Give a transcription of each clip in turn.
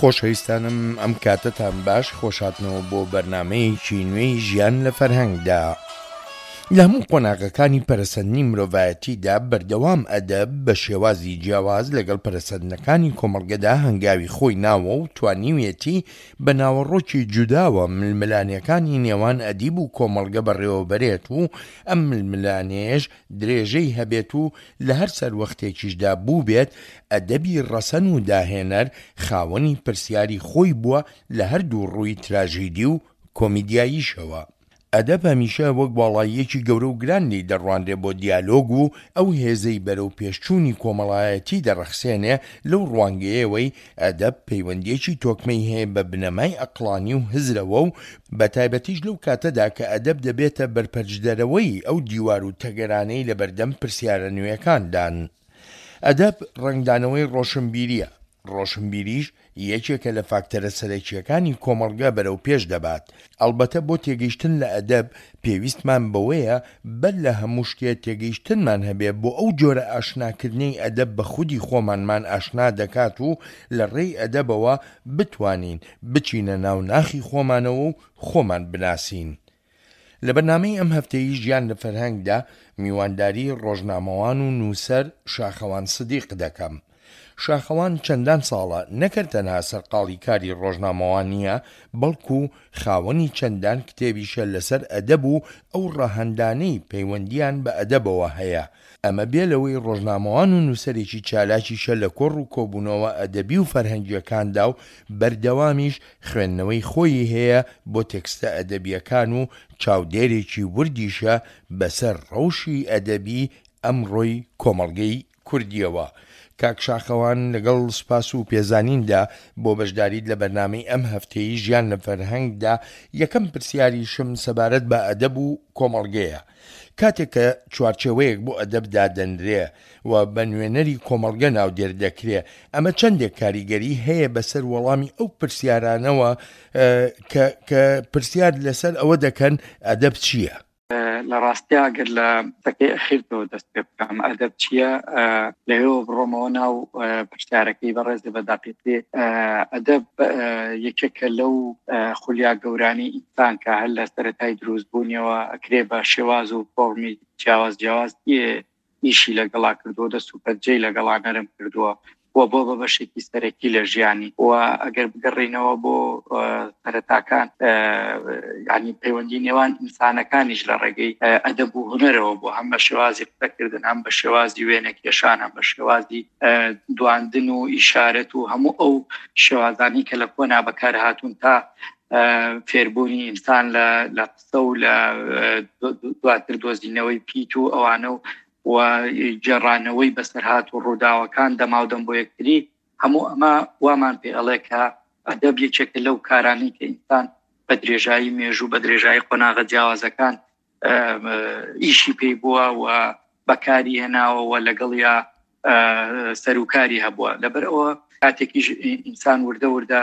خۆشەویستانم ئەم کاتتان باش خۆشاتنەوە بۆ بەرنامەیەکی نوێی ژیان لە فەرهەنگدا. لە هەموو قۆناغەکانی پەرەسەندنی مرۆڤایەتیدا بەردەوام ئەدەب بە شێوازی جیاواز لەگەڵ پەرەسەندنەکانی کۆمەڵگەدا هەنگاوی خۆی ناوە و توانیویەتی بە ناوەڕۆکی جوداوە ململانیەکانی نێوان ئەدیب و کۆمەڵگە بەڕێوەبەرێت و ئەم ململانێش درێژەی هەبێت و لە هەر سەروەختێکیشدا بوو بێت ئەدەبی ڕەسەن و داهێنەر خاوەنی پرسیاری خۆی بووە لە هەردوو ڕووی تراژیدی و کۆمیدیاییشەوە. ئەدەب هەمیشە وەک باڵاییەکی گەورە و گرانی دەڕوانرێ بۆ دیالۆگ و ئەو هێزەی بەرەو پێشچوونی کۆمەڵایەتی دەڕەخسێنێ لەو ڕوانگەیەوەی ئەدەب پەیوەندیەکی تۆکمەی هەیە بە بنەمای ئەقڵانی و هزرەوە و بە تایبەتیش لەو کاتەدا کە ئەدەب دەبێتە بەرپەرجدەرەوەی ئەو دیوار و تەگەرانەی لە بەردەم پرسیارە نوێیەکاندان. ئەدەب ڕنگدانەوەی ڕۆشنبیریە. ڕۆشنبیریش یەکێکە لە فاکتەرە سەرەکیەکانی کۆمەڵگە بەرەو پێش دەبات. ئەلبەتە بۆ تێگەیشتن لە ئەدەب پێویستمان بەوەیە بەر لە هەموو شتێ تێگەیشتنمان هەبێ بۆ ئەو جۆرە ئاشناکردنەی ئەدەب بە خودی خۆمانمان ئاشنا دەکات و لە ڕێی ئەدەبەوە بتوانین بچینە ناو ناخی خۆمانەوە و خۆمان بناسین. لە بەرنامەی ئەم هەفتەیە ژیان لە فەرهەنگدا میوانداری ڕۆژنامەوان و نووسەر شاخەوان سدیق دەکەم. شاخەوان چەندان ساڵە نەکرد تەنها سەرقاڵی کاری ڕۆژنامەوان نییە، بەڵکو خاوەنی چەندان کتێبیشە لەسەر ئەدەب و ئەو ڕەهەندانەی پەیوەندیان بە ئەدەبەوە هەیە. ئەمە بێ لەوەی ڕۆژنامەوان و نووسەرێکی چالاکیشە لە کۆڕ و کۆبوونەوە ئەدەبی و فەرهەنگیەکاندا و بەردەوامیش خوێندنەوەی خۆی هەیە بۆ تێکستە ئەدەبیەکان و چاودێرێکی وردیشە بەسەر ڕەوشی ئەدەبی ئەمڕۆی کۆمەڵگەی کوردیەوە. کاک شاخەوان لەگەڵ سوپاس و پێزانیندا بۆ بەشداریت لە بەرنامەی ئەم هەفتەیە ژیان لە فەرهەنگدا یەکەم پرسیاریشم سەبارەت بە ئەدەب و کۆمەڵگەیە. کاتێک کە چوارچێوەیەک بۆ ئەدەب دادەنرێ و بە نوێنەری کۆمەڵگە ناودێر دەکرێ، ئەمە چەندێک کاریگەری هەیە بەسەر وەڵامی ئەو پرسیارانەوە کە پرسیار لەسەر ئەوە دەکەن ئەدەب چییە؟ لە ڕاستیا ئەگەر لە تەکەی ئەخیرتەوە دەست پێ بکەم ئەدەب چییە لەوێ بڕۆمەوە ناو پرسیارەکەی بەڕێز بە داقیقی. ئەدەب یەکێکە لەو خولیا گەورانی ئینسان کە هەر لە سەرەتای دروستبوونیەوە ئەکرێ بە شێواز و فۆرمی جیاواز ئیشی لەگەڵا کردووە، دەست و پەنجەی لەگەڵا نەرم کردووە و بۆ بە بەشێکی سەرەکی لە ژیانی و ئەگەر بگەڕینەوە بۆ سەرەتاکان ینی پەیوەندی نێوان ئینسانەکانیش لە ڕێگەی ئەدەب و هونەرەوە بۆ هەم بە شێوازی قسەکردن، هەم بە شێوازی وێنەکێشان، هەم بە شێوازی دواندن و ئیشارەت و هەموو ئەو شێوازانی کە لە کۆنا بەکار هاتوون تا فێربوونی ئینسان لە قسە و لە دواتر دۆزینەوەی پیت و ئەوانە و جێڕانەوەی بەسەرهات و ڕووداوەکان دەماودەم بۆ یەکتری، هەموو ئەمە وامان پێ ئەڵێ کە ئەدەب یەکێکە لەو کارانی کە ئینسان بە درێژایی مێژوو بە درێژایی قۆناغە جیاوازەکان ئیشی پێی بووە و بەکاری هێناوەوە لەگەڵیا سەرکاری هەبووە. لەبەرەوە کاتێکیش ئینسان وردە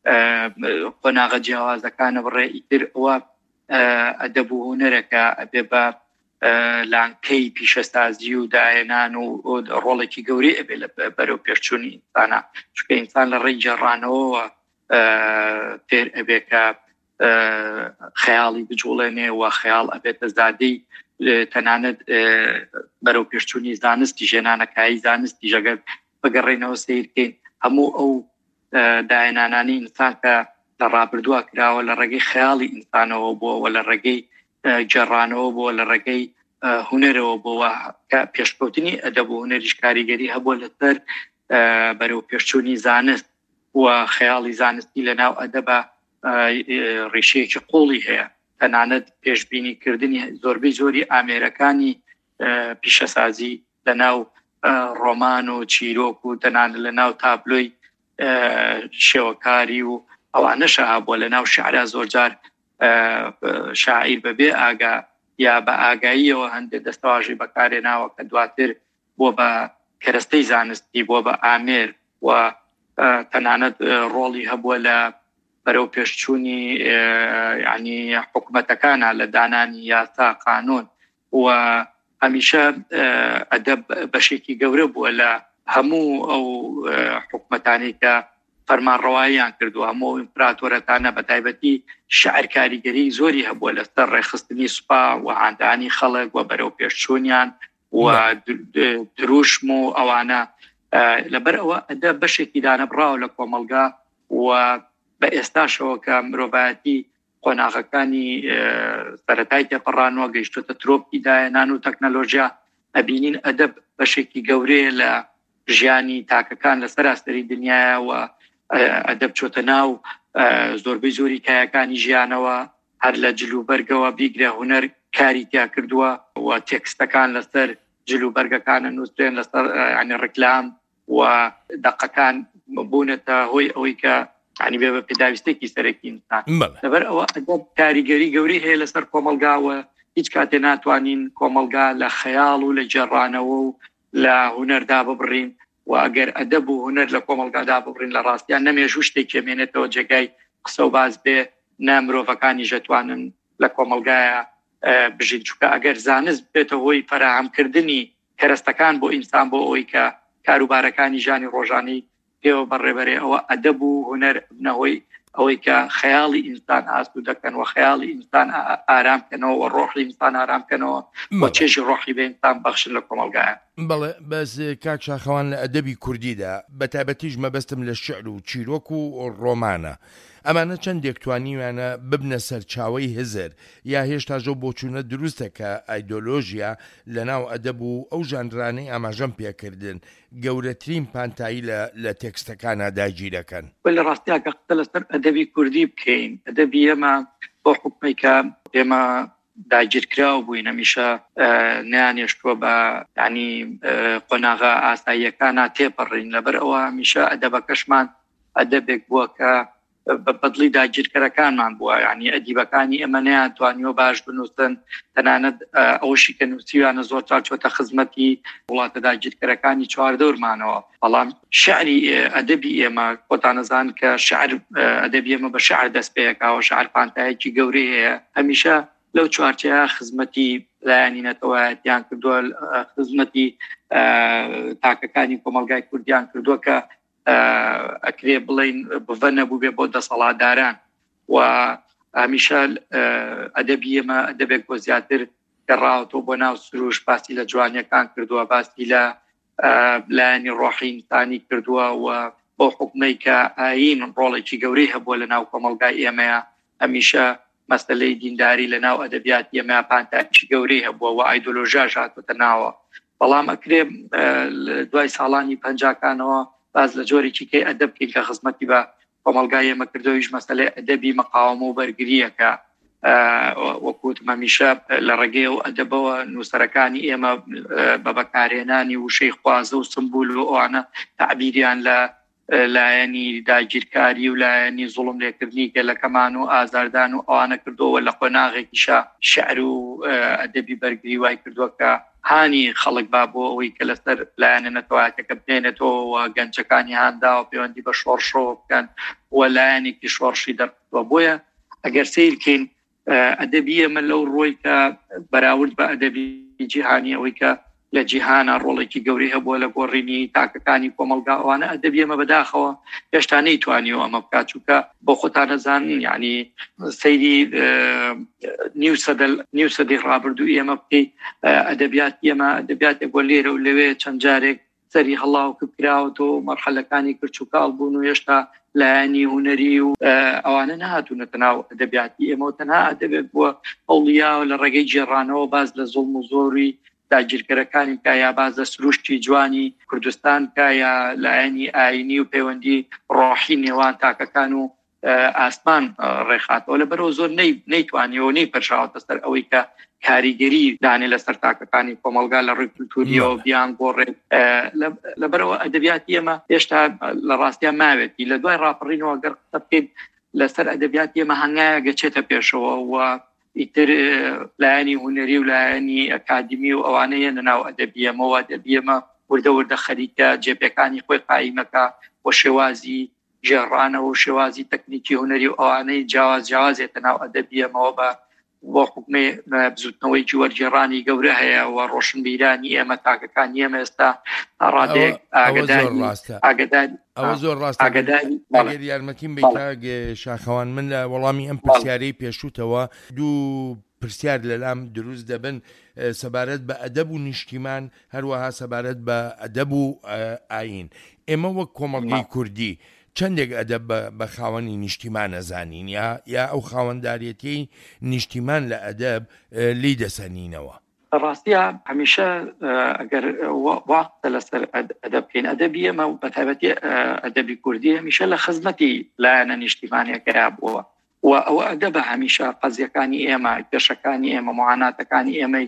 قۆناغە جیاوازەکانە بڕێ ئیتر ئەوە ئەدەب و هونەرەکە ئەبێ بە لانکەی پیشەسازی و داهێنان و ڕۆڵێکی گەورەی ئەبێ لە بەرەو پێشچوونی ئینسانە، چونکە ئینسان لە ڕێی جێڕانەوەوە فێر ئەبێ کە خەیاڵی بجوڵێنێ و خەیاڵ ئەبێتە زادەی تەنانەت بەرەو پێشچوونی زانستی ژێنانەکایی زانستی ژەگەر بگەڕێنەوە سیرکەین هەموو ئەو داهێنانانی ئینسان کە لە ڕابردووە کراوە لە ڕێگەی خەیاڵی ئینسانەوە بووە لە ڕێگەی جێڕانەوە بۆ لە ڕێگەی هونەرەوە بۆەوە کە پێشکەوتنی ئەدەب و هونەریش کاریگەری هەبووە لەسەر بەرەو پێشچوونی زانست و خەیاڵی زانستی لە ناو ئەدەبە ڕیشەیەکی قوڵی هەیە. تەنانەت پێشبینیکردنی زۆربەی زۆری ئامێرەکانی پیشەسازی لە ناو ڕۆمان و چیرۆک و تەنانەت لە ناو تابلۆی شێوەکاری و ئەوانەشە هەبووە لە ناو شیعرا زۆرجار شاعیر بەبێ ئاگا یا بە ئاگاییەوە هەندێک دەستەواژی بەکارێناوە کە دواتر بۆ بە کەرەستەی زانستی بۆ بە ئامێر و تەنانەت ڕۆڵی هەبووە لە بەرەو پێشچوونی ینی حکومەتەکانە لە دانانی یاسا قانون و هەمیشە ئەدەب بەشێکی گەورە بووە لە هەموو ئەو حکومەتانی کە فەرمانڕەواییان کردووە هەموو ئیمپراتۆرەتانە بە تایبەتی شعر کاریگەری زۆری هەبووە لەسەر ڕێخستنی سوپا و عاندانی خەڵک و بەرەو پێشچوونیان و دروشم و ئەوانە لەبەر ئەوە ئەدە بەشێکی دانەبراوە لە کۆمەلگا و بە ئێستاشەوە کە مرۆڤایەتی قۆناغەکانی سەرەتای تێپەڕانەوە گەیشتوتە ترۆپی داهێنان و تەکنەلۆژیا ئەبینین ئەدەب بەشێکی گەورەیە لە ژیانی تاکەکان لە سەراسەری دنیاە و ئەدەب چۆتە ناو زۆربەی زۆری کایەکانی ژیانەوە هەر لە جلوبەرگەوە بیگرە هونەر کاری تیا کردووە و تێکستەکان لەسەر جلوبەرگەکانە نووسێن لەسەر ینی ڕکلام و دەقەکان بوونەتە هۆی ئەوەی کە ینی بێ بە پێداویستێکی سەرەکی ئینسان لەبەر ئەوە ئەدەب کاریگەری گەوری هەیە لەسەر کۆمەلگاوە هیچ کاتێ ناتوانین کۆمەلگا لە خەیاڵ و لە جێڕانەوە و لە هونەردا ببڕین و ئەگەر ئەدەب و هونەر لە کۆمەلگادا ببڕین لە ڕاستیان نەمێژوو شتێکی مێنێتەوە جێگای قسە و باز بێ نامرۆڤەکانی ژەتوانن لە کۆمەلگایە بژین چووکە ئەگەر زانست بێتە هۆی فەراهەمکردنی کەرەستەکان بۆ ئینسان بۆ ئەوەی کە کاروبارەکانی ژانی ڕۆژانەی پێوە بەڕێبەرێ ئەوە ئەدەب و هونەر بنەوەی ئەوەی کە خەیاڵی ئینسان ئاسوود دەکەن و خەیاڵی ئینسان ئارامکەنەوە و ڕۆحی ئینسان ئارامکەنەوە بۆ چێژی ڕۆحی بە ئینسان بەخشن لە کۆمەلگایە. بەڵێ بەس کاک شاخەوان لە ئەدەبی کوردیدا بەتایبەتیش مەبەستم لە شعر و چیرۆک و ڕۆمانە ئەمانە چەندێک توانیوانە ببنە سەرچاوەی هزر یا هێشتا ژەو بۆچوونە دروستە کە ئایدۆلۆژیا لە ناو ئەدەب و ئەو ژانرانەی ئاماژەم پێکردن گەورەترین پانتایی لە تێکستەکانە داگیرەکەن. لە ڕاستیا کە قسە لەسەر ئەدەبی کوردی بکەین ئەدەبی ئێمە بۆ حکومەی کە ئێمە داگیرکراو بووین هەمیشە نەیانێشتووە بە ینی قۆناغا ئاساییەکانە تێپەڕین لەبەر ئەوە هەمیشە ئەدەبەکەشمان ئەدەبێک بووە کە بەدڵی داگیرکەرەکانمان بووە ینی ئەدیبەکانی ئەمە نەیانتوانیوە باش بنووسن تەنانەت ئەوەشی کە نووسیوانە زۆر چاچۆتە خزمەتی وڵاتە داگیرکەرەکانی چواردەورمانەوە بەڵام شعری ئەدەبی ئێمە خۆتانەزان کە شعر ئەدەبی ئێمە بە شعر دەست پێیەکاوە شعر پانتایەکی گەورەی هەیە هەمیشە لەو چوارچەیە خزمەتی لایەنینەتەوەیان کردووە خزمەتی تاکەکانی کۆمەلگای کوردیان کردووە کە ئەکرێ بڵین بڤە نەبوو بێ بۆ دەسەڵاتداران و هەمیشە ئەدەبی ئێمە ئەدەبێک بۆ زیاتر گەڕاوەتەوە بۆ ناو سروش باسی لە جوانیەکان کردووە باسی لە لایەنی ڕۆحی ئینسانی کردووە و بۆ حکومەی کە ئاین ڕۆڵێکی گەورەی هەبووە لە ناو کۆمەلگای ئێمەیە هەمیشە مەسەلەی دینداری لە ناو ئەدەبیات ئێمە پانتایکی گەورەی هەبووە و ئایدۆلۆژیا هاتووەتە ناوە بەڵام ئەکرێ دوای ساڵانی پەنجاکانەوە باز لە جۆرێکی کەی ئەدەب بکەین کە خزمەتی بە کۆمەلگای ئێمە کردەوەیش مەسەلەی ئەدەبی مەقاومە و بەرگریەکە وەکوتم هەمیشە لە ڕێگەی و ئەدەبەوە نووسەرەکانی ئێمە بە بەکارهێنانی وشەی خوازە و سمبول و ئەوانە تعبیریان لە لایەنی داگیرکاری و لایەنی زوڵم لێکردنی گەلەکەمان و ئازاردان و ئەوانە کردەوە لە قۆناغێکیشە شعر و ئەدەبی بەرگری وای کردووە کە هانی خەڵک با بۆ ئەوەی کە لەسەر لایەنە نەتەواتەکە بێنێتەوە گەنجەکانی هاندا و پەیوەندی بە شۆڕشەوە بکەن و لایەنێکی شۆڕشی دەرکەوە بۆیە ئەگەر سیرکەین ئەدەبی ئێمە لەو ڕۆی کە بەراورد بە ئەدەبی جیهانی ئەوەی کە لە جیهانە ڕۆڵێکی گەوری هەبووە لە گۆڕینی تاکەکانی کۆمەلگاوانە ئەدەبی ئێمە بەداخەوە هێشتا نەیتوانیەوە ئەمە بکات چونکە بۆ خۆتانەزانن یعنی سەیری نیو سەدەی ڕابردوو ئێمە بکەی ئەدەبیات ئێمە ئەدەبیاتێک بۆ لێرە و لەوێ چەند جارێک سەری هەڵاو کراوەتەوە مەرحەلەکانی کرچ و کاڵ بوون و هێشتا لایەنی هونەری و ئەوانە نهاتوونەتە ناو ئەدەبیاتی ئێمە و تەنها ئەدەبێت بووە ئەوڵیا لە ڕێگەی جێڕانەوە باز لە زوڵم و زۆری داگیرکەرەکانی کە یا باز لە سروشتی جوانی کوردستان کە یا لایەنی ئاینی و پەیوەندی ڕۆحی نێوان تاکەکان و ئاسمان ڕێخاتەوە لەبەرەوە زۆر نەیتوانیەوە نەیپەرشاوەتە سەر ئەوەی کە کاریگەری دانێ لەسەر تاکەکانی کۆمەلگا لە ڕووی کولتوریەوە بیان گۆڕێ لەبەرەوە ئەدەبیاتی ئێمە هێشتا لە ڕاستیان ماوێتی لە دوای ڕاپەڕینەوە گەر قسە بکەین لەسەر ئەدەبیاتی ئێمە هەنگایە گەچێتە پێشەوە و ئیتر لایەنی هونەری و لایەنی ئەکادمی و ئەوانەیە لەناو ئەدەبیەمەوە ئەدەبیەمە وردە خەریکە جێبەکانی خۆی قایمەکە بۆ شێوازی ژێڕانەوە و شێوازی تەکنیکی هونەری و ئەوانەی جیاوازێتە ناو ئەدەبیەمەوە بە بۆ حکومێ بزوتنەوەی جوەرجێڕانی گەورە هەیە و ڕۆشنبیرانی ئێمە تاکەکانی ئێمە ئێستا ڕادێک ئەوە زۆر ڕاستە. ئەگەر یارمەتیم بیت شاخەوان، من لە وەڵامی ئەم پرسیارەی پێشووتەوە دوو پرسیار لەلام دروست دەبن سەبارەت بە ئەدەب و نیشتیمان، هەروەها سەبارەت بە ئەدەب و ئاین. ئێمە وەک کۆمەڵگەی کوردی چەندێک ئەدەب بە خاوەنی نیشتیمان نەزانین یا ئەو خاوەنداریەتی نیشتیمان لە ئەدەب لی دەسەنینەوە؟ ڕاستیە هەمیشە ئەگەر واقعە لەسەر ئەدەبکەین، ئەدەبی ئێمە و بەتایبەتی ئەدەبی کوردی هەمیشە لە خزمەتی لایەنە نیشتیمانیەکەیا بووە و ئەوە ئەدەبە هەمیشە قەزیەکانی ئێمە، کێشەکانی ئێمە، معاناتەکانی ئێمەی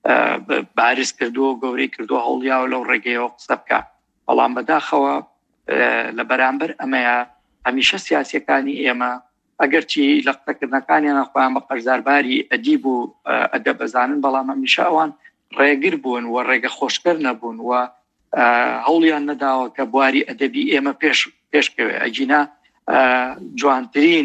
بارز کردووە، گەورەی کردووە هەوڵیاوە لەو ڕێگەیەوە قسە بکە. بەڵام بەداخەوە لە بەرامبەر ئەمەیە هەمیشە سیاسیەکانی ئێمە ئەگەرچی لە قسەکردنەکانیان خۆیان بە قەرزارباری ئەدیب و ئەدەب بەزانن، بەڵام هەمیشە ئەوان ڕێگر بوون و ڕێگە خۆشکەر نەبوون و هەوڵیان نەداوە کە بواری ئەدەبی ئێمە پێشکەوێ. ئەجینا جوانترین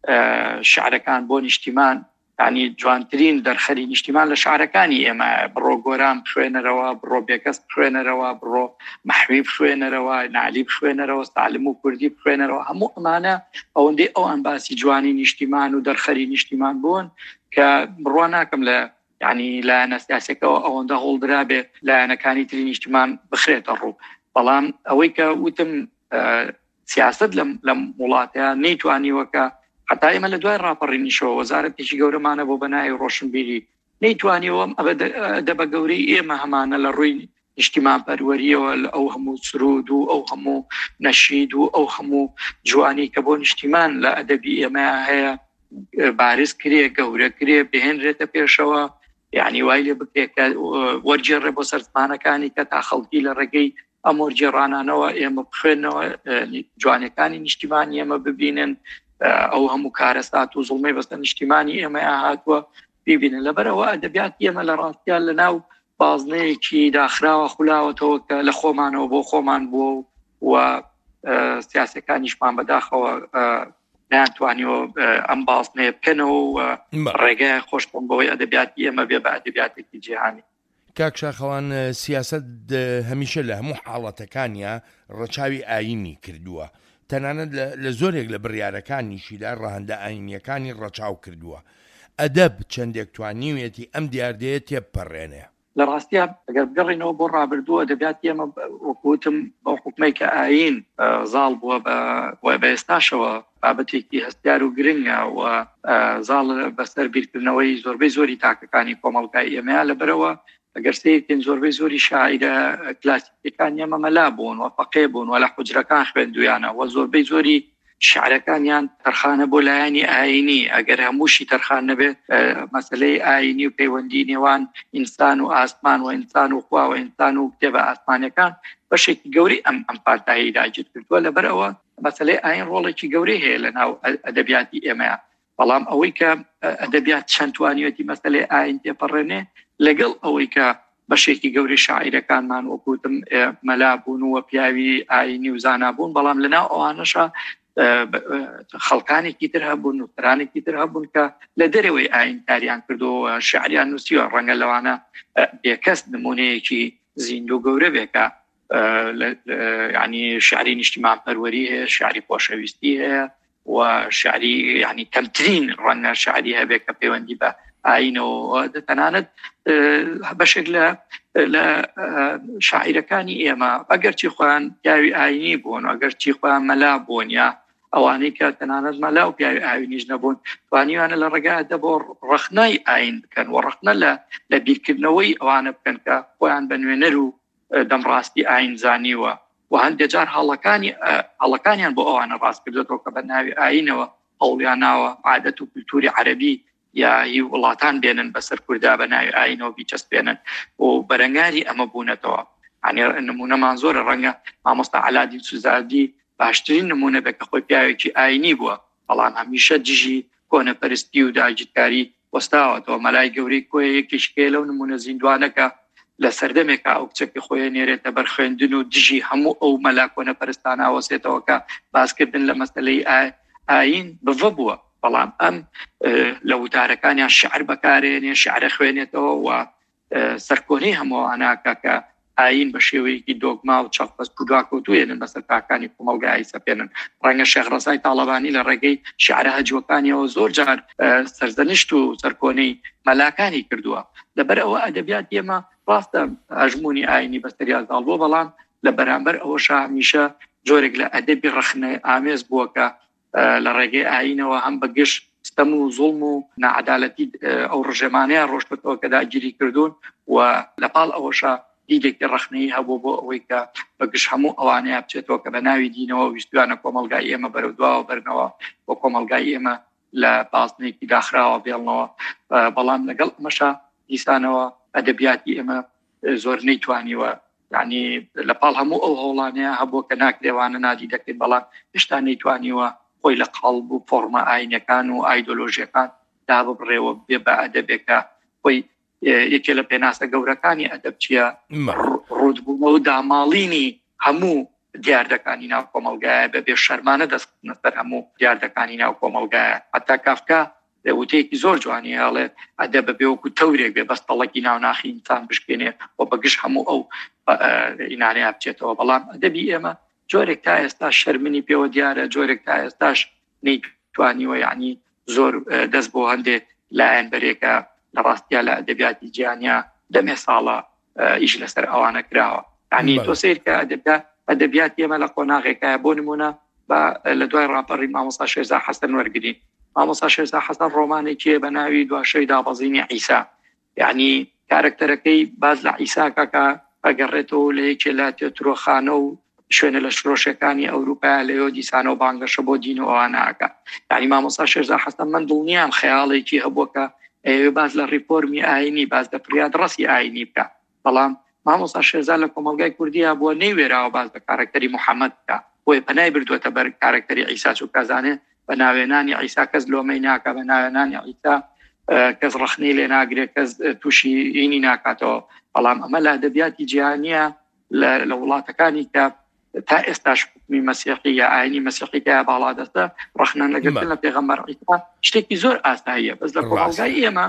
شعرەکان بۆ نیشتیمان، ینی جوانترین دەرخەری نیشتیمان لە شعرەکانی ئێمە، بڕۆ گۆران بخوێنەرەوە، بڕۆ بێکەس بخوێنەرەوە، بڕۆ مەحوی بخوێنەرەوە، نالی بخوێنەرەوە، سالم و کوردی بخوێنەرەوە. هەموو ئەمانە ئەوەندەی ئەو ئەنباسی جوانی نیشتیمان و دەرخەری نیشتیمان بوون کە بڕوا ناکەم لە ینی لایەنە سیاسەکەەوە ئەوەندە هەوڵدرابێ لایەنەکانی تری نیشتیمان بخرێتە ڕوو. بەڵام ئەوەی کە وتم سیاست لە وڵاتەیە نەیتوانیوەکە حتا ئێمە لە دوای ڕاپەڕینیشەوە وەزارەتێکی گەورەمانە بۆ بەناوی ڕۆشنبیری نەیتوانیەوەم ئەدەبە گەورەی ئێمە هەمانە لە ڕووی نیشتیمان پەروەریەوە لە ئەو هەموو سرود و ئەو هەموو نەشید و ئەو هەموو جوانی کە بۆ نیشتیمان لە ئەدەبی ئێمە هەیە بارز کرێ، گەورە کرێ، بهێنرێتە پێشەوە، یعنی وای لێ بکرێت کە وەرجێڕێ بۆ سەرزمانەکانی کە تا خەڵکی لە ڕێگەی ئەم وەرجێڕانانەوە ئێمە بخوێنەوە، جوانەکانی نیشتیمانی ئێمە ببینن، ئەو هەموو کارەسات و زوڵمەی بەستە نیشتیمانی ئێمە هاتووە ببینن. لەبەرەوە ئەدەبیات ئێمە لە ڕاستیان لە ناو بازنەیەکی داخراوە خولاوەتەوە کە لە خۆمانەوە بۆ خۆمان بووە و سیاسەکانیشمان بەداخەوە ناتوانیەوە ئەم بازنەیە بکەنەوە و ڕێگای خۆشبوون بەوەی ئەدەبیاتی ئێمە بێ بە ئەدەبیاتێکی جیهانی. کاک شاخەوان، سیاست هەمیشە لە هەموو حاڵەتەکانیە ڕەچاوی ئاینی کردووە، تەنانەت لە زۆرێک لە بڕیارەکانیشیدا ڕەهەندە ئاینیەکانی ڕەچاو کردووە. ئەدەب چەندێک توانیوێتی ئەم دیاردەیە تێبپەڕێنێ؟ لە ڕاستیە ئەگەر بگەڕینەوە بۆ ڕابردووە ئەدەبیاتی ئێمە وەکوتم بۆ حکومەی کە ئاین زاڵ بووە بە ئێستاشەوە بابەتێکی هەستیار و گرنگە و زاڵ بەسەر بیرکردنەوەی زۆربەی زۆری تاکەکانی کۆمەڵگای ئێمە. لەبەرەوە ئەگەر سێکن زۆربەی زۆری شاعیرە کلاسیکەکان ئێمە مەلا بوون و فەقێ بوون و لە حوجرەکان خوێندویانە و زۆربەی زۆری شعرەکانیان تەرخانە بۆ لایەنی ئاینی. ئەگەر هەمووشی تەرخان نەبێت مەسلەی ئاینی و پەیوەندی نێوان ئینسان و ئاسمان و ئینسان و خوا و ئینسان و کتێبە ئاسمانەکان بەشێکی گەوری ئەم پارتایی داگیر کردووە. لەبەرەوە مەسلەی ئاین ڕۆڵێکی گەورەی هەیە لە ناو ئەدەبیاتی ئێمەیە. بەڵام ئەوەی کە ئەدەبیات چەند توانیوەتی مەسلەی ئاین تێپەڕێنێ لەگەڵ ئەوەی کە بەشێکی گەوری شاعیرەکانمان وەکوتم مەلا بوون و پیاوی ئاینی و زانابوون، بەڵام لەناو ئەوانەشە خەڵکانێکی تر هەبوون و ترانێکی تر هەبوون کە لە دەرەوەی ئاینکاریان کردو شعریان نووسیوە. ڕەنگە لەوانە بێکەس نمونەیەکی زیندوو گەورە بێکە، ینی شعری نیشتیمان پەروەری هەیە، شعری خۆشەویستی هەیە و شعری ینی کەمترین ڕەنگە شعری هەبێت کە پەیوەندی بە ئاینەوە دەتەنانەت بەشێک لە شاعیرەکانی ئێمە ئەگەرچی خۆیان پیاوی ئاینی بوون و ئەگەرچی خۆیان مەلا بوون یا ئەوانەی کە تەنانەت مەلا و پیاوی ئاینیش نەبوون توانیوانە لە ڕێگایدا بۆ ڕخنەی ئاین بکەن و ڕخنە لە بیرکردنەوەی ئەوانە بکەن کە خۆیان بە نوێنەر و دەمڕاستی ئاین زانیوە و هەندێک جار هەڵەکانیان بۆ ئەوانە ڕاست کردێتەوە کە بە ناوی ئاینەوە هەوڵیان ناوە عادەت و کولتوری عەرەبی یا هی وڵاتان بێنن بەسەر کووردا بە ناوی ئاینەوە بیچەسپێنن و بەرەنگاری ئەمە بوونەتەوە. ینی نمونەمان زۆرە، ڕەنگە مامۆستا عەلادین سوزادی باشترین نمونە بێت کە خۆی پیاوێکی ئاینی بووە، بەڵام هەمیشە دژی کۆنەپەرستی و داگیرکاری وەستاوەتەوە. مەلای گەورەی کۆیە یەکێشکێ لەو نمونە زیندوانەکە لە سەردەمێکە ئەو کچەکی خۆی نێرێتە بەرخوێندن و دژی هەموو ئەو مەلا کۆنەپەرستانە وەسێتەوە کە باسکردن لە مەسەلەی ئاین بڤە بووە. بەڵام ئەم لە وتارەکانیان شعر بەکارێنێ شعرە خوێنێتەوە و سەرکۆنی هەموواناکە کە ئاین بە شێوەیەکی دۆگما و چاپەس پوداکەوتوێنن بەسەر تاکانی کۆمەلگای سەپێنن ڕەنگە شێخ ڕەسای تاڵەبانی لە ڕێگەی شعرە هەجوەکانیەوە زۆر جار سەرزەنشت و سەرکۆنەی مەلاکانی کردووە لەبەر ئەوە ئەدەبیات ئێمە ڕاستە ئەژمونی ئاینی بەستەریازداڵ بۆ بەڵام لە بەرامبەر ئەوەش هەمیشە جۆرێک لە ئەدەبی ڕەخنە ئامێز بووە کە لە ڕێگەی ئاینەوە هەم بەگشت ستەم و زوڵم و نەعەدالەتی ئەو ڕژێمانەیە ڕۆشتەوە کە داگیری کردوون و لەپاڵ ئەوەشە دیدێکی ڕەخنەی هەبوو بۆ ئەوەی کە بەگشت هەموو ئەوانەیە بچێتەوە کە بە ناوی دینەوە ویستوانە کۆمەلگای ئێمە بەرەودواوە بەرنەوە بۆ کۆمەلگای ئێمە لە بازنێکی داخراوە بێڵنەوە بەڵام لەگەڵ ئەمەشە دیسانەوە ئەدەبیاتی ئێمە زۆر نەیتوانیوە یعنی لەپاڵ هەموو ئەو هەوڵانەیە هەبوو کە ناکرێوانە نادی دەکرێت بەڵام هێشتا نەیتوانیوە خۆی لە قەڵب و فۆرمە ئاینەکان و ئایدۆلۆژیەکان داببڕێوە بێ بە ئەدەبێکە خۆی یەکێ لە پێناسە گەورەکانی ئەدەب چییە ڕوودبوونەوە و داماڵینی هەموو دیاردەکانی ناو کۆمەلگایە بەبێ شەرمانە دەستخستنە سەر هەموو دیاردەکانی ناو کۆمەلگایە حتا کافکا وتەیەکی زۆر جوانی هەڵێ ئەدەب بەبێ وەکو تەورێک بێ بەستەڵەکی ناوناخی ئینسان بشکێنێ و بەگشت هەموو ئەو ئینانەیە بچێتەوە بەڵام ئەدەبی ئێمە جۆرێک تا ئێستا شەرمنی پێوە دیارە جۆرێک تا ئێستاش نەیتوانیوە یعنی زۆر دەست بۆ هەندێک لایەن بەرێکە لە ڕاستیا لە ئەدەبیاتی جیهانیا دەمێ ساڵە ئیش لەسەر ئەوانە کراوە یعنی تۆ سیر کە ئەدەبیات ئێمە لە قۆناغێکایە بۆ نمونە بە لە دوای ڕاپەڕی مامۆستا شێرزا حەسەن وەرگرین مامۆستا شێرزا حەسەن ڕۆمانێکی بە ناوی دواشەی دابەزینی عیسا یعنی کارکتەرەکەی باز لە عیساکەکە ئەگەڕێتەوە لە یەکێ لە تێترۆخانە و شوێنە لە شرۆشەکانی ئەوروپا لەوێ دیسانە و بانگەشە بۆ دین و ئەوانەکە یعنی مامۆستا شێرزا حەسەن من دڵنیام خەیاڵێکی هەبووە کە باز لە ریفۆرمی ئاینی باز لە فریاد ڕستی ئاینی بکە بەڵام مامۆستا شێرزا لە کۆمەلگای کوردیە بۆ نەیوێراوە باز بە کارکتەری محەممەد بکە بۆی پەنای بردووەتە بەر کارکتەری عیسا و کازانێ بە ناوێنانی عیسا کەس لۆمەی ناکە بە ناوێنانی عیسا کەس ڕەخنەی لێ ناگرێت کەس تووشی ئینی ناکاتەوە بەڵام ئەمە لە ئەدەبیاتی جیهانیە لە وڵاتەکانی کە تا ئێستاش حکمی مەسیحی یا ئاینی مەسیحیکە باڵا دەستە ڕەخنان لەگرتن لە پێغەمبەر عیسا شتێکی زۆر ئاساییە بەس لە کۆمەلگای ئێمە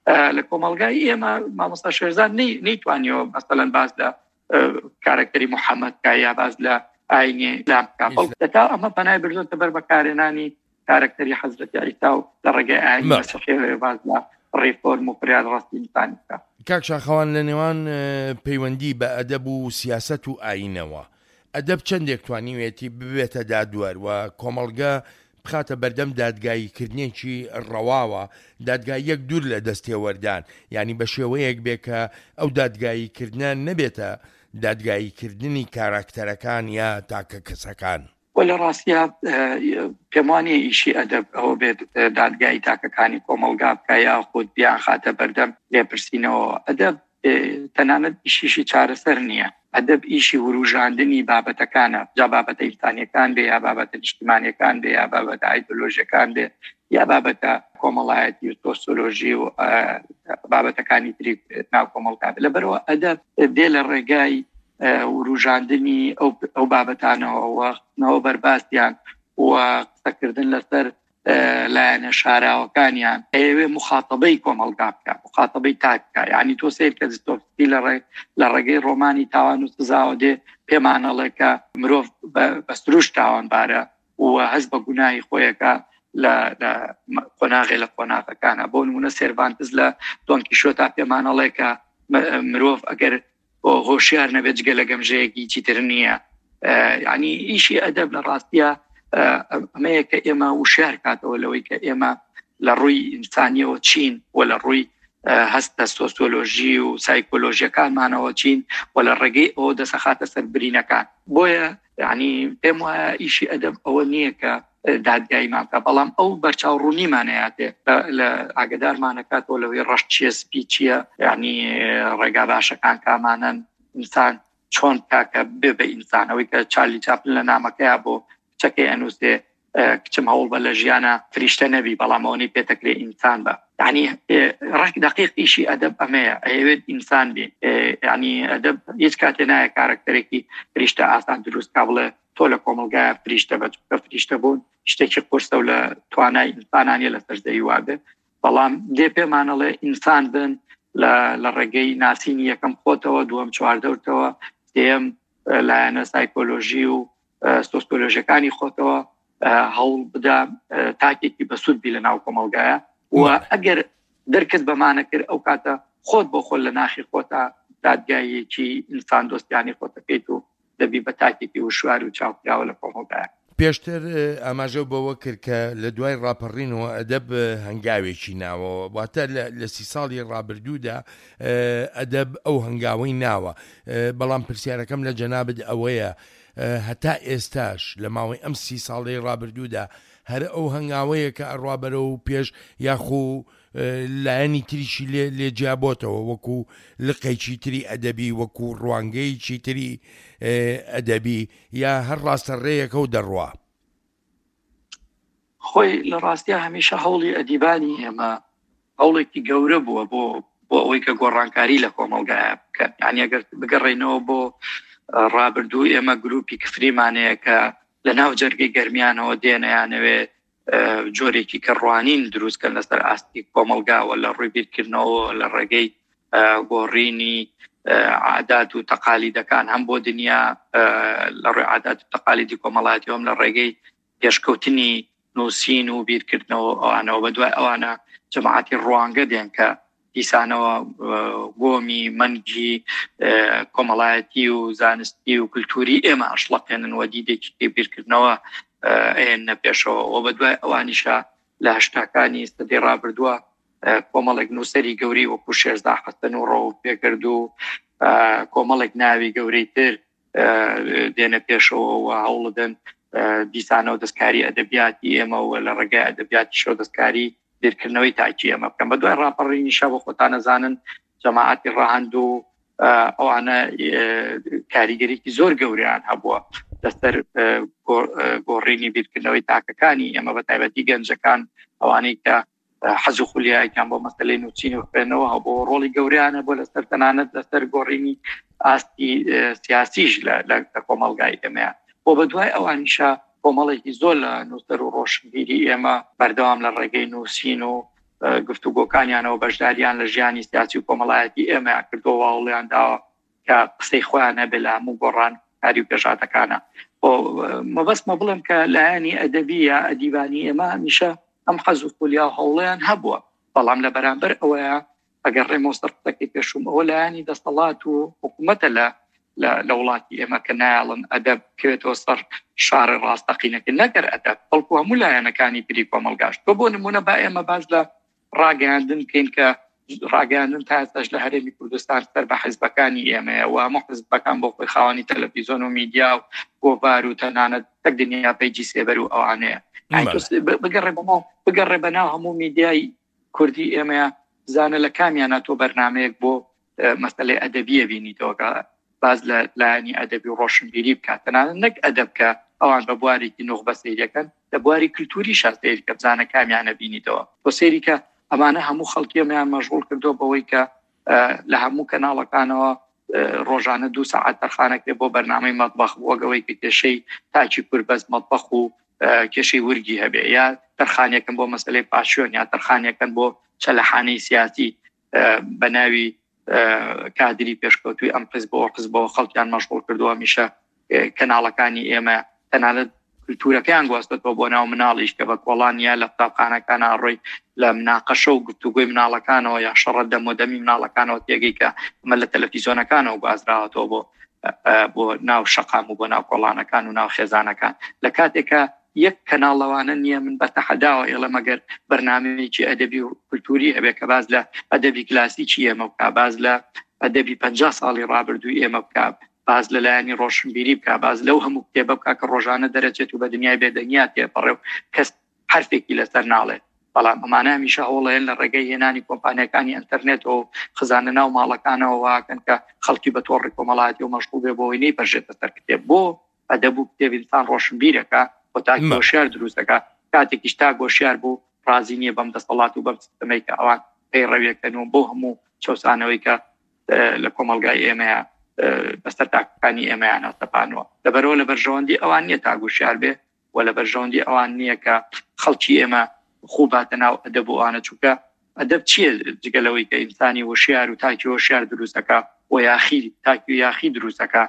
مامۆستا شێرزا نەیتوانیەوە مەسەلەن باز لە کارکتەری محەممەد یا باز لە ئاینی لام تا ئەمە پەنای بردووەتە بەر بەکارهێنانی کارکتەری حەزرەتی عیسا و لە ڕێگەی ئاینی مەسیحی باز لە ڕیفۆرم و فریاد ڕاستی ئینسانی بکە. کاک شاخەوان لە نێوان پەیوەندی بە ئەدەب و سیاسەت و ئاینەوە ئەدەب چەندێک توانیوێتی ببێتە دادوەر و کۆمەلگا بخاتە بەردەم دادگاییکردنێکی ڕەواوە دادگاییەک دوور لە دەستێوەردان یعنی بە شێوەیەک بێ کە ئەو دادگاییکردنە نەبێتە دادگاییکردنی کاراکتەرەکان یا تاکە کەسەکان وە لە ڕاستیا پێم وانێ ئیشی ئەدەب ئەوە بێت دادگایی تاکەکانی کۆمەلگا بکە یا خۆت بیان خاتە بەردەم لێپرسینەوە ئەدەب تەنانەت ئیشیشی چارەسەر نییە ئەدەب ئیشی وروژاندنی بابەتەکانە جا بابەتە ئینسانیەکان بێ یا بابەتە نیشتیمانیەکان بێ یا بابەتە ئایدۆلۆژیەکان بێ یا بابەتە کۆمەڵایەتی و سۆسیۆلۆژی و بابەتەکانی تری ناو کۆمەڵگا بێ لەبەرەوە ئەدەب دێ لە ڕێگای وروژاندنی ئەو بابەتانەوە نەوە بەرباستیان و قسەکردن لەسەر لایەنە شاراوەکانیان ئەوێ مخاتەبەی کۆمەلگا بکە مخاتەبەی تاکە یعنی تۆ سیر کە دستۆفتی لە ڕێگەی ڕۆمانی تاوان و سزاوە دێ پێمانەڵێ کە مرۆڤ بە سروش تاوانبارە و هەز بە گوناهی خۆیەکە لە قۆناغێ لە قۆناغەکانە بۆ نمونە سێرڤانتز لە دۆن کیشۆتا پێمانەڵێ کە مرۆڤ ئەگەر هۆشیار نەبێت جگە لە گەمژەیەکی چیتر نییە یعنی ئیشی ئەدەب لە ڕاستیە ئەمەیە کە ئێمە وشار کاتەوە لەوەی کە ئێمە لە ڕووی ئینسانیەوە چین و لە ڕووی هەستە سۆسیۆلۆژی و سایکۆلۆژیەکانمانەوە چین و لە ڕێگەی ئەوە دەسەخاتە سەر برینەکان بۆیە یعنی پێم وایە ئیشی ئەدەب ئەوە نییە کە دادگاییمانکە بەڵام ئەو بەرچاوڕوونیمانەیەاتێ لە ئاگدارمانەکاتەوە لەوەی ڕەش چیە سپی چییە یعنی ڕێگا باشەکان کامانن ئینسان چۆن کاکە بێ بە ئینسانەوەی کە چارلی چاپلن لە نامەکەیە بۆ چەکەی ئەنووسێ کچم هەوڵ بە لە ژیانە فریشتە نەبی بەڵامەوەی پێتەکرێ ئینسان بە یعنی ڕێک دقیق ئیشی ئەدەب ئەمەیە ئەوێت ئینسان بێ یعنی ئەدەب هیچ کاتێ نایە کارکتەرێکی فریشتە ئاسان دروستکە بڵێ تۆ لە کۆمەلگایە فریشتە بە فریشتە بوون شتێکی قورسە و لە توانای ئینسانانیە لە سەرزەوی وابێ بەڵام دێ پێمانەڵێ ئینسان بن لە ڕێگەی ناسینی یەکەم خۆتەوە دووەم چواردەوتەوە سێم لایەنە سایکۆلۆژی و سۆسیۆلۆژیەکانی خۆتەوە هەوڵ بدا تاکێکی بەسوود بی لە ناو کۆمەلگایە و ئەگەر دەرکت بەمانە کرد ئەو کاتە خۆت بۆ خۆت لە ناخی خۆتە دادگایەکی ئینسان دۆستیانی خۆتەکەیت و دەبی بە تاکێکی وشوار و چاوپراوە لە کۆمەلگایە. پێشتر ئاماژە بەوە کرد کە لە دوای ڕاپەڕینەوە ئەدەب هەنگاوێکی ناوە واتە لە 30 ساڵی ڕابردوودا ئەدەب ئەو هەنگاوەی ناوە بەڵام پرسیارەکەم لە جەنابەت ئەوەیە هەتا ئێستاش لە ماوەی ئەم 30 ساڵی ڕابردوودا هەر ئەو هەنگاوەیە کە ئەڕوابەرە و پێش یاخۆ لایەنی تریشی لێ جیابۆتەوە وەکو لقەیکی تری ئەدەبی وەکو ڕوانگەیکی تری ئەدەبی یا هەر ڕاستەڕێیەکە و دەڕوا خۆی لە ڕاستیە هەمیشە هەوڵی ئەدیبانی ئێمە هەوڵێکی گەورە بووە بۆ ئەوەی کە گۆڕانکاری لە کۆمەلگایە بکەن یعنی ئەگەر بگەڕێنەوە بۆ ڕابردوو ئێمە گروپی کفریمانەیە کە لە ناو جەرگەی گەرمیانەوە دێنەیانەوێ جۆرێکی کەڕوانین دروستکەن لەسەر ئاستی کۆمەلگاوە لە ڕوویبیرکردنەوە لە ڕێگەی گۆڕینی عادات و تەقالیدەکان هەم بۆ دنیا لە ڕووی عادات و تەقالیدی کۆمەڵایەتی هەم لە ڕێگەی پێشکەوتنی نووسین و بیرکردنەوە ئەوانەوە بەدوای ئەوانە جەماعەتی ڕوانگە دێن کە دیسانەوە گۆمی مەنگی کۆمەڵایەتی و زانستی و کولتوری ئێمە ئەشڵەقێنن و دیدێکی بیرکردنەوە ئێنە پێشەوە و بەدوای ئەوانیشە لە هەشتاکانی سەدەی ڕابردووە کۆمەڵێک نووسەری گەوری وەکو شێرزا حەسەن و ڕەوف پێکرد و کۆمەڵێک ناوی گەورەی تر دێنە پێشەوە و هەوڵدەن دیسانەوە دەستکاری ئەدەبیاتی ئێمە و لە ڕێگای ئەدەبیاتی شەو دەستکاری بیرکردنەوەی تاکی ئێمە بکەن بەدوای ڕاپەڕینیشە بۆ خۆتان نەزانن جەماعەتی ڕاهەند و ئەوانە کاریگەریکی زۆر گەوریان هەبووە لەسەر گۆڕینی بیرکردنەوەی تاکەکانی ئێمە بە تایبەتی گەنجەکان ئەوانەی کە حەز و خولیایەکان بۆ مەسەلەی نووسین و خوێندنەوە هەبوو ڕۆڵی گەوریانە بۆ لەسەر تەنانەت لەسەر گۆڕینی ئاستی سیاسیش لە کۆمەلگای ئێمەیە بۆ بەدوای ئەوانیشە کۆمەڵێکی زۆر لە نووسەر و ڕۆشنبیری ئێمە بەردەوام لە ڕێگەی نووسین و گفتوگۆکانیانەوە بەشداریان لە ژیانی سیاسی و کۆمەڵایەتی ئێمە کردەوە وڵیان داوە کە قسەی خۆیان هەبێ لە هەموو گۆڕان کاری و پێشاتەکانە مەبەستمە بڵێم کە لایەنی ئەدەبی یا ئەدیبانی ئێمە هەمیشە ئەم حەز و خولیا هەوڵیان هەبووە بەڵام لە بەرامبەر ئەوەیە ئەگەر ڕێمۆستەر قسەکەی پێشوم ئەوە لایەنی دەسەڵات و حکوومەتە لە وڵاتی ئێمە کە نایڵن ئەدەب بکرێتەوە سەر شارە ڕاستەقینەکە نەگەر ئەدەب بەڵکو هەموو لایەنەکانی پری کۆمەلگاشت تۆ بۆ نمونە با ئێمە باز لە ڕاگەاندن بکەین کە ڕاگەاندن تا ئێستاش لە هەرێمی کوردستان سەر بە حیزبەکانی ئێمەیە و هەموو حیزبەکان بۆ خۆی خاوەنی تەلەڤیزۆن و میدیا و گۆڤار و تەنانەت تەک دنیا پەیجی سێبەر و ئەوانەیە بگەڕێ بەناو هەموو میدیای کوردی ئێمەیە زانە لە کامیانە تۆ بەرنامەیەک بۆ مەسەلەی ئەدەبیە بینیتەوە کە باز لە لایەنی ئەدەبی و ڕۆشنبیری بکات تەنانەت نەک ئەدەب کە ئەوان بە بوارێکی نوخبە سەیرەکەن لە بواری کللتوری شاسەیر کە بزانە کامیانە بینیتەوە بۆ سێری کە ئەمانە هەموو خەڵکیەمیان مەشغوڵ کردو بەوەی کە لە هەموو کەناڵەکانەوە ڕۆژانە 2 ساعت تەرخانەکرێ بۆ بەرنامەی مەطبەخ بۆگەوەی کە کێشەی تاچی کوربەز مەطبەخ و کێشەی ورگی هەبێ یا تەرخانێکن بۆ مەسەلەی پاشوێن یا تەرخانێکن بۆ چەلەحانەی سیاسی بە ناوی کادری پێشکەوتوی ئەم حزب بۆ خەڵکیان مەشغوڵ کردووە میشە کەناڵەکانی ئێمە تەنانەت کللتورەکەیان گواستێتەوە بۆ ناو مناڵیش کە بە کۆڵانیا لە قوتابخانەکان ڕۆی لە مناقەشە و گفتوگۆی مناڵەکانەوە یا شەڕە دەمۆدەمی مناڵەکانەوە تێگەی کە ئەمە لە تەلەڤیزۆنەکانەوە گوازراوەتەوە بۆ ناو شەقام و بۆ ناو کۆڵانەکان و ناو خێزانەکان لە کاتێکە یەک کەناڵەوانە نییە من بە تەحەداوە ئێڵە مەگەر بەرنامەیەکی ئەدەبی و کولتوری هەبێ کە باز لە ئەدەبی کلاسیکی ئێمە بکە باز لە ئەدەبی 50 ساڵی ڕابردووی ئێمە بکە باز لەلایەنی ڕۆشنبیری بکە باز لەو هەموو کتێبە بکە کە ڕۆژانە دەرەچێت و بە دنیای بێدەنیا تێپەڕێ و کەس حرفێکی لەسەر ناڵێت بەڵام ئەمانە هەمیشە هەوڵەیەن لە ڕێگەی هێنانی کۆمپانیەکانی ئینتەرنێت و خزانە ناو ماڵەکانەوە واکەن کە خەڵکی بە تۆڕی کۆمەڵایەتی و مەشغوڵ بێ بۆەوەی نەیپەژێتە سەر کتێب بۆ ئەدەب و کتێب ئینسان ڕۆشنبیرەکە بۆ تا گۆشیار دروستەکە کاتێکیش تا گۆشیار بوو ڕازی نییە بەم دەسەڵات و بەم سیستەمەی کە ئەوان پێی ڕەویەکەن و بۆ هەموو چەسانەوەی کە لە کۆمەلگای ئێمەیە بەسەر تاقەکانی ئێمەیانە تەپانەوە لەبەرەوە لە بەرژەوەندی ئەوان نییە تاگوشیار بێ و لە بەرژەوەندی ئەوان نییە کە خەڵکی ئێمە خوباتە ناو ئەدەب وانە چووکە ئەدەب چییە جگەلەوەی کە ئینسانی وشیار و تاکی وشیار دروستەکە و یاخی تاکی و یاخی دروستەکە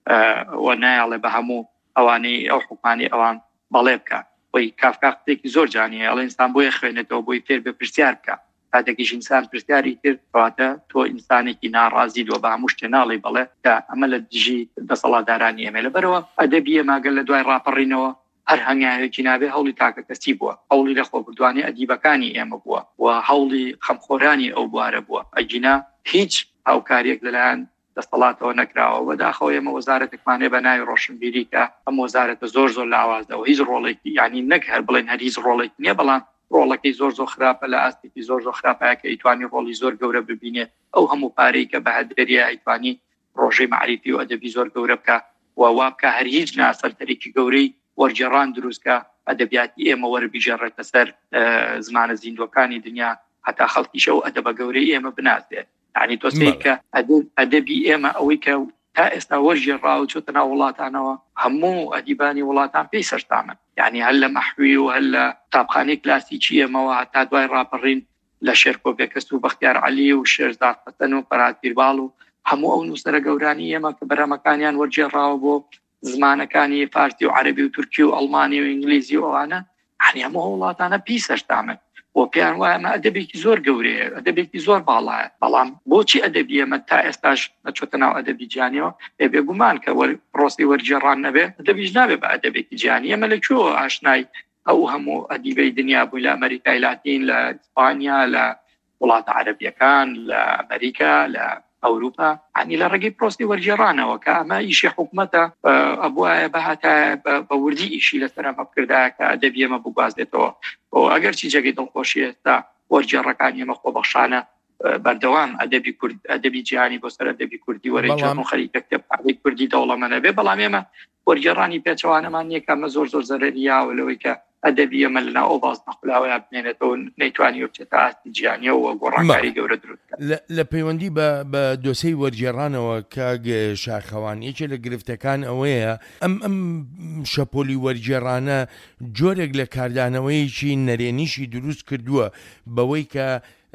و نایڵێ بە هەموو ئەوانەی ئەو حکومانی ئەوان بەڵێ بکە وی کافکا قسێکی زۆر جانیە ئەڵێ ئینسان بۆیە خوێنێتەوە بۆی فێر بێ پرسیار بکە کاتێکیش ئینسان پرسیاری کرد کەواتە تۆ ئینسانێکی ناڕازی دۆ بە هەموو شتێ ناڵێ بەڵێ کە ئەمە لە دژی دەسەڵاتدارانی ئێمە لەبەرەوە ئەدەبی ئێماگەل لە دوای ڕاپەڕینەوە هەر هەنگاوێکی نابێ هەوڵی تاکە کەسی بووە هەوڵی لە خۆبردوانی ئەدیبەکانی ئێمە بووە و هەوڵی خەمخۆرانی ئەو بوارە بووە ئەجینا هیچ هاوکاریەک لەلایەن دەسەڵاتەوە نەکراوە بەداخەوە ئێمە وەزارەتێکمانێ بە ناوی ڕۆشنبیری کە ئەم وەزارەتە زۆر لاوازدەوە هیچ ڕۆڵێکی یعنی نەک هەر بڵێن هەر هیچ ڕۆڵێک نییە بەڵام ڕۆڵەکەی زۆر خراپە لە ئاستێکی زۆر خراپەیە کە ئیتوانی ڕۆڵی زۆر گەورە ببینێ ئەو هەموو پارەی کە بەهەدەریە ئیتوانی ڕۆژەی معریفی و ئەدەبی زۆر گەورە بکە و وابکە هەر هیچ ناسەرتەرێکی گەورەی وەرجێڕان دروستکە ئەدەبیاتی ئێمە وەربیژێڕێتە سەر زمانە زیندوەکانی دنیا هەتا خەڵکیشە و ئەدەبە گەورەی ئێمە بناسێت یعنی تۆسەی کە ئەدەبی ئێمە ئەوەی کە تا ئێستا وەرجێڕاو چۆتە ناو وڵاتانەوە هەموو ئەدیبانی وڵاتان پێی سەرتامن یعنی هەر لە مەحوی و هەر لە تاپخانەی کلاسیکی ئێمەوە هەتا دوای ڕاپەڕین لە شێرکۆبێکەست و بەختیار عەلی و شێرزاد فەتەن و فەرات پیرباڵ و هەموو ئەو نووسەرە گەورانی ئێمە کە بەرهەمەکانیان وەرجێڕاوە بۆ زمانەکانی فارسی و عەربی و تورکی و ئەڵمانی و ئینگلیزی و ئەوانە یعنی هەموو وڵاتانە پێی سەرتامن و پێیان وایە ئەمە ئەدەبێکی زۆر گەورەیە ئەدەبێکی زۆر باڵایە بەڵام بۆچی ئەدەبی ئێمە تا ئێستاش نەچۆتە ناو ئەدەبی جیهانیەوە بێگومان کە پرۆسی وەرجێڕان نەبێ ئەدەبیش نابێ بە ئەدەبێکی جیهانی ئێمە لەکوێوە ئاشنای ئەو هەموو ئەدیبەی دنیا بووی لە ئەمریکای لاتین لە ئیسپانیا لە وڵاتە عەرەبیەکان لە ئەمریکا لە ئەوروپا عنی لە ڕێگەی پرۆستی وەرجێڕانەوە کە ئەمە ئیشی حکومەتە ئەبوایە بەهاتە بە وردی ئیشی لەسەر ئەمە بکردایە کە ئەدەبی ئێمە بگوازدێتەوە ئەگەر چی جێگەی دڵخۆشی ئێستا وەرجێڕەکانی ئێمە خۆبەخشانە بەردەوام ئەدەبی کورد ئەدەبی جیهانی بۆ سەر ئەدەبی کوردی وەرجێڕان و خەریکە کتێبخانەی کوردی دەوڵەمەندە بێ بەڵام ئێمە وەرجێڕانی پێچەوانەمان نییە کە ئەمە زۆر زەرریە و لەوەی کە ئەدەبی ئەمە لەناو ئەو باز نەخلاوەیە بنێنێتەوە نەیتوانی بچێتە ئاستی جیهانیە و گۆڕانکاری گەورە دروست لە پەیوەندی بە دۆسەی وەرجێڕانەوە کاگ شاخەوان یەکێک لە گرفتەکان ئەوەیە ئەم شەپۆلی وەرجێڕانە جۆرێک لە کاردانەوەیکی نەرێنیشی دروست کردووە بەوەی کە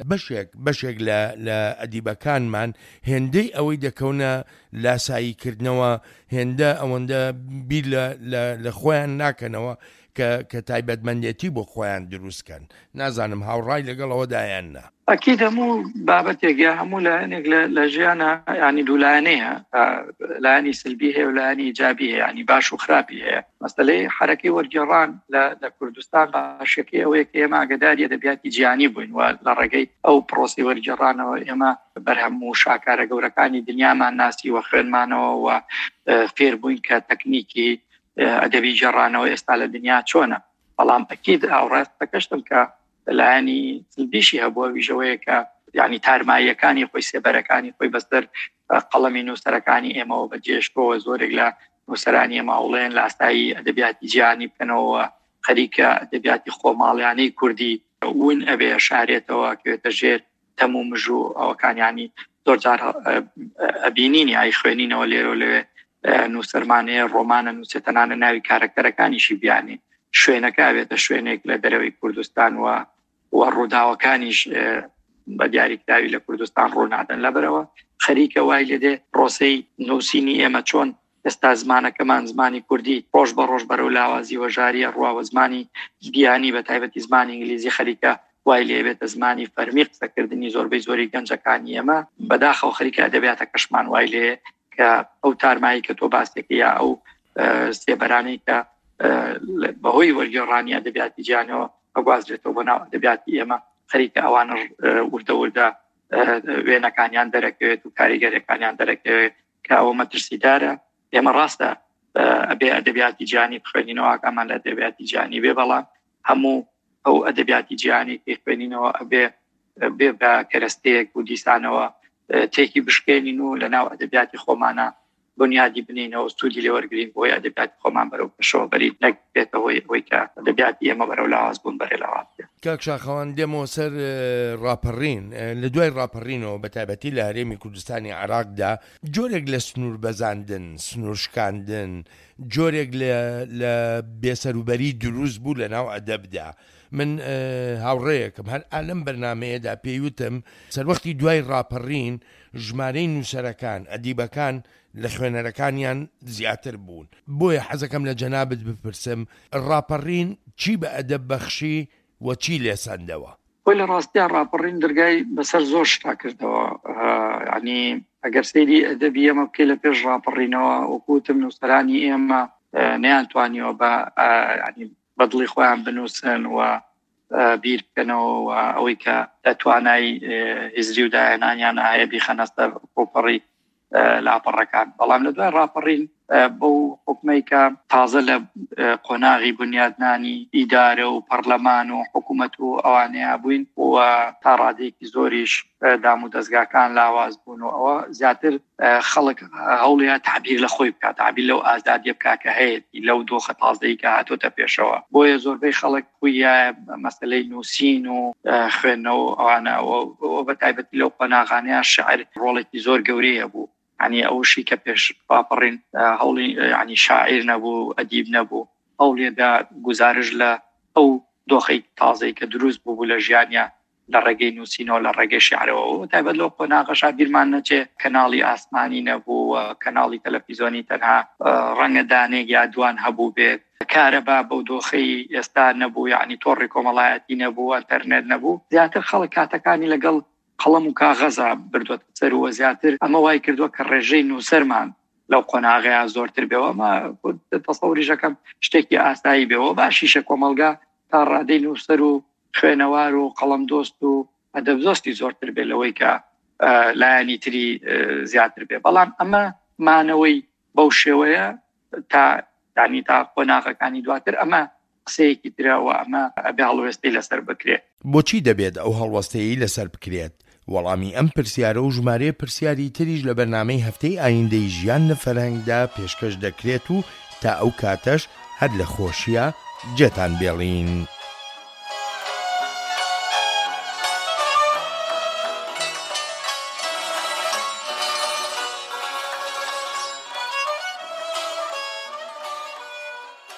بەشێک لە ئەدیبەکانمان هێندەی ئەوەی دەکەونە لاساییکردنەوە هێندە ئەوەندە بیر لە خۆیان ناکەنەوە کە تایبەتمەندێتی بۆ خۆیان دروستکەن نازانم هاوڕای لەگەڵەوەدایان نا ئەکید هەموو بابەتێکە هەموو لایەنێک لە ژیانە ینی دوولایەنەیە لایەنی سلبی هەیە و لایەنی ئیجابی هەیە ینی باش و خراپی هەیە مەسەلەی حرەکەی وەرجێڕان لە کوردستان باشەکەی ئەوەیە کە ئێمە ئاگاداری ئەدەبیاتی جیهانی بووین و لە ڕێگەی ئەو پرۆسی وەرجێڕانەوە ئێمە بەرهەم و شاکارە گەورەکانی دنیامان ناسی و خوێنمانەوە و فێر بووین کە تەکنیکی ئەدەبی جێڕانەوە ئێستا لە دنیا چۆنە بەڵام ئەکید هاوڕاستەکەشتم کە لایەنی سلبیشی هەبووە ویژەوەیە کە یعنی تارماییەکانی خۆی سێبەرەکانی خۆی بەسەر قەڵەمی نووسەرەکانی ئێمەوە بەجێشتەوە زۆرێک لە نووسەرانی ئێمە هەوڵێن لە ئاستایی ئەدەبیاتی جیهانی بکەنەوە خەریکە ئەدەبیاتی خۆماڵیانەی کوردی ون ئەبێ شارێتەوە کەوێتە ژێر تەم و مژوو ئەوەکانیانی زۆر جار ئەبینینی ئای خوێنینەوە لێرە لەوێ نووسەرمانەیە ڕۆمانە نووسێتەنانە ناوی کارەکتەرەکانیشی بیانی شوێنەکە بێتە شوێنێک لە دەرەوەی کوردستان و ڕووداوەکانیش بە دیاریکراوی لە کوردستان ڕوونادەن لەبەرەوە خەریکە وای لێدێ ڕۆسەی نووسینی ئێمە چۆن ئێستا زمانەکەمان زمانی کوردی ڕۆژ بە ڕۆژ بەرەو لاوازی وەژاریە ڕواوە زمانی بیانی بە تایبەتی زمانی ئینگلیزی خەریکە وای لێ بێتە زمانی فەرمی قسەکردنی زۆربەی زۆری گەنجەکانی ئێمە بەداخەوە خەریکە ئەدەبیاتە کەشمان وای لێ کە ئەو تارمایی کە تۆ باسێکی یا ئەو سێبەرانەی کە بەهۆی وەرگێڕانی ئەدەبیاتی جیهانەوە ئەگوازرێتەوە بۆ ناو ئەدەبیاتی ئێمە خەریکە ئەوانە وردە وێنەکانیان دەرەکەوێت و کاریگەرەکانیان دەرەکەوێت کە ئەوە مەترسیدارە ئێمە ڕاستە ئەبێ ئەدەبیاتی جیهانی بخوێنینەوە ئەمان لە ئەدەبیاتی جیهانی بێ بەڵام هەموو ئەو ئەدەبیاتی جیهانی خوێنینەوە ئەبێ بە کەرەستەیەک و دیسانەوە تێکی بشکێنین و لە ناو ئەدەبیاتی خۆمانە بنیادی بنینەوە سوودی لێ وەرگرین بۆ ئەدەبیاتی خۆمان بەرەو پێشەوە بەری نەک بێتەوەی ئەوەی کە ئەدەبیاتی ئێمە بەرەو لاواز بوون بەرێ لاواز بێت. کاک شاخەوان دێمەوە سەر ڕاپەڕین لە دوای ڕاپەڕینەوە بە تایبەتی لە هەرێمی کوردستانی عێراقدا جۆرێک لە سنوور بەزاندن سنوور شکاندن جۆرێک لە بێسەروبەری دروست بوو لە ناو ئەدەبدا. من هاوڕێیەکەم هەر ئالەم بەرنامەیەدا پێیوتم سەروەختی دوای ڕاپەڕین ژمارەی نووسەرەکان ئەدیبەکان لە خوێنەرەکانیان زیاتر بوون. بۆیە حەزەکەم لە جەنابت بپرسم ڕاپەڕین چی بە ئەدەب بەخشی و چی لێساندەوە؟ بۆی لە ڕاستیان ڕاپەڕین دەرگای بەسەر زۆر شتا کردەوە. ینی ئەگەر سەیری ئەدەبی ئێمە بکەی لە پێش ڕاپەڕینەوە وەکوتم نووسەرانی ئێمە نەیانتوانیەوە بە دڵی خۆیان بنووسن و بیر بکەنەوە و ئەوەی کە دەتوانای هیزری و داهێنانیان هەیە بیخەنە سەر کۆپەڕی لاپەڕەکان. بەڵام لە دوای ڕاپەڕین بەو حکومەی کە تازە لە قۆناغی بنیادنانی ئیدارە و پەرلەمان و حکوومەت و ئەوانەیە بووین و تا ڕادێکی زۆریش دام و دەستگاکان لاواز بوون و ئەوە زیاتر خەڵک هەوڵیە تعبیر لە خۆی بکات، تعبیر لەو ئازادیە بکا کە هەیە لەو دۆخە تازەی کە هاتۆتە پێشەوە. بۆیە زۆربەی خەڵک خۆیە مەسەلەی نووسین و خوێندنەوە ئەوانە بە تایبەتی لەو قۆناغانەیە شاعر ڕۆڵێکی زۆر گەورەیە بوو. يعني ئەوشی کە پێش ڕاپەڕین هەوڵی ینی شاعیر نەبوو ئەدیب نەبوو هەوڵێدا گزارش لە ئەو دۆخەی تازەی کە دروست بوو لە ژیانیا لە ڕێگەی نووسینەوە لە ڕێگەی شیعرەوە تایبەت لەو قۆناغەشا بیرمان نەچێ کەناڵی ئاسمانی نەبوو کەناڵی تەلەڤیزۆنی تەنها ڕەنگە دانێک یا دوان هەبوو بێت کارەبا بەو دۆخەی ئێستا نەبوو یعنی تۆڕی کۆمەڵایەتی نەبوو ئەتەرنێت نەبوو زیاتر خەڵک کاتەکانی لەگەڵ قەڵەم و کاغەزە بردووە سەر وە زیاتر ئەمە وای کردووە کە ڕێژەی نووسەرمان لەو قۆناغەیە زۆرتر بێەوە مە تەسەوریشەکەم شتێکی ئاسایی بێەوە باشیشە کۆمەلگا تا ڕادەی نووسەر و خوێنەوار و قەڵەم دۆست و ئەدەبزۆستی زۆرتر بێ لەوەی کە لایەنی تری زیاتر بێ. بەڵام ئەمە مانەوەی بەو شێوەیە تا دانی تا قۆناغەکانی دواتر ئەمە قسەیەکی ترەوە ئەمە ئەبێ هەڵوێستی لەسەر بکرێت. بۆچی دەبێت ئەو هەڵوەستەیی لەسەر بکرێت؟ وەڵامی ئەم پرسیارە و ژمارەیە پرسیاری تریش لە بەرنامەی هەفتەی ئایندەی ژیان لە فەرهەنگدا پێشکەش دەکرێت و تا ئەو کاتەش هەر لە خۆشیە جێتان بێڵین.